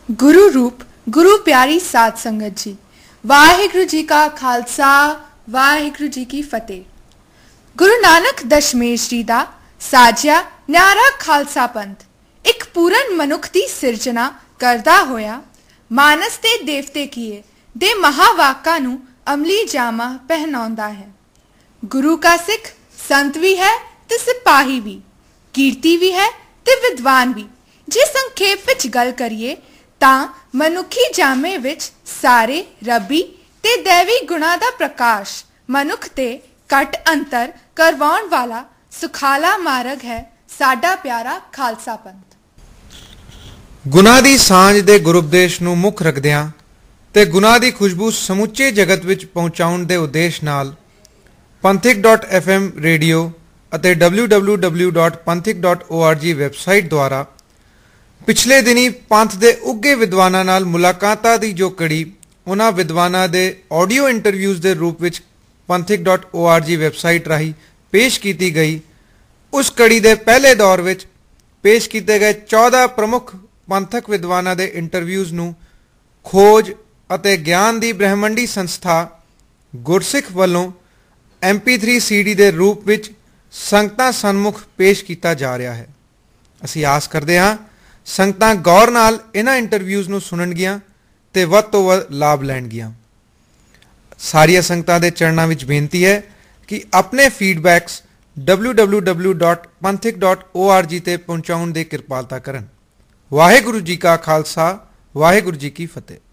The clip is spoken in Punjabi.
गुरु रूप गुरु प्यारी साध संगत जी, वाहिगुरु जी का खालसा वाहिगुरु जी की फतेह। गुरु नानक दशमेश जी ਦਾ ਸਾਜਿਆ ਨਿਆਰਾ ਖਾਲਸਾ ਪੰਥ ਇੱਕ ਪੂਰਨ ਮਨੁੱਖ ਦੀ ਸਿਰਜਣਾ ਕਰਦਾ ਹੋਇਆ ਮਾਨਸ ਤੇ ਦੇਵਤੇ ਕੀਏ ਦੇ ਮਹਾਵਾਕਾਂ ਨੂੰ ਅਮਲੀ ਜਾਮਾ ਪਹਿਨਾਉਂਦਾ ਹੈ। ਗੁਰੂ का सिख संत भी है ते सिपाही भी, कीर्ति भी है ते विद्वान भी। जे संखेप विच गल करिए तां मनुखी जामे विच सारे रबी ते दैवी गुणा दा प्रकाश मनुख ते घट अंतर करवाउण वाला सुखाला मार्ग है साडा प्यारा खालसा पंथ। गुनाह दी सांझ दे गुरुपदेश नूं मुख रखदिआं ते गुनाह दी खुशबू समूचे जगत विच पहुंचाउण दे उद्देश नाल panthik.fm रेडियो ਅਤੇ www.panthik.org ਵੈਬਸਾਈਟ ਦੁਆਰਾ ਪਿਛਲੇ ਦਿਨੀ ਪੰਥ ਦੇ ਉੱਘੇ ਵਿਦਵਾਨਾਂ ਨਾਲ ਮੁਲਾਕਾਤਾਂ ਦੀ ਜੋ ਕੜੀ ਉਹਨਾਂ ਵਿਦਵਾਨਾਂ ਦੇ ਆਡੀਓ ਇੰਟਰਵਿਊਜ਼ ਦੇ ਰੂਪ ਵਿੱਚ panthik.org ਵੈਬਸਾਈਟ ਰਾਹੀਂ ਪੇਸ਼ ਕੀਤੀ ਗਈ। ਉਸ ਕੜੀ ਦੇ ਪਹਿਲੇ ਦੌਰ ਵਿੱਚ ਪੇਸ਼ ਕੀਤੇ ਗਏ 14 ਪ੍ਰਮੁੱਖ ਪੰਥਕ ਵਿਦਵਾਨਾਂ ਦੇ ਇੰਟਰਵਿਊਜ਼ ਨੂੰ ਖੋਜ ਅਤੇ ਗਿਆਨ ਦੀ ਬ੍ਰਹਿਮੰਡੀ ਸੰਸਥਾ ਗੁਰਸਿੱਖ ਵੱਲੋਂ MP3 CD ਦੇ ਰੂਪ ਵਿੱਚ ਸੰਗਤਾਂ ਸਨਮੁਖ ਪੇਸ਼ ਕੀਤਾ ਜਾ ਰਿਹਾ ਹੈ। ਅਸੀਂ ਆਸ ਕਰਦੇ ਹਾਂ ਸੰਗਤਾਂ ਗੌਰ ਨਾਲ ਇਹਨਾਂ ਇੰਟਰਵਿਊਜ਼ ਨੂੰ ਸੁਣਨਗੀਆਂ ਤੇ ਵੱਧ ਤੋਂ ਵੱਧ ਲਾਭ ਲੈਣਗੀਆਂ। ਸਾਰੀਆਂ ਸੰਗਤਾਂ ਦੇ ਚਰਨਾਂ ਵਿੱਚ ਬੇਨਤੀ ਹੈ ਕਿ ਆਪਣੇ ਫੀਡਬੈਕਸ www.panthik.org ਤੇ ਪਹੁੰਚਾਉਣ ਦੀ ਕਿਰਪਾਲਤਾ ਕਰਨ। ਵਾਹਿਗੁਰੂ ਜੀ ਕਾ ਖਾਲਸਾ ਵਾਹਿਗੁਰੂ ਜੀ ਕੀ ਫਤਿਹ।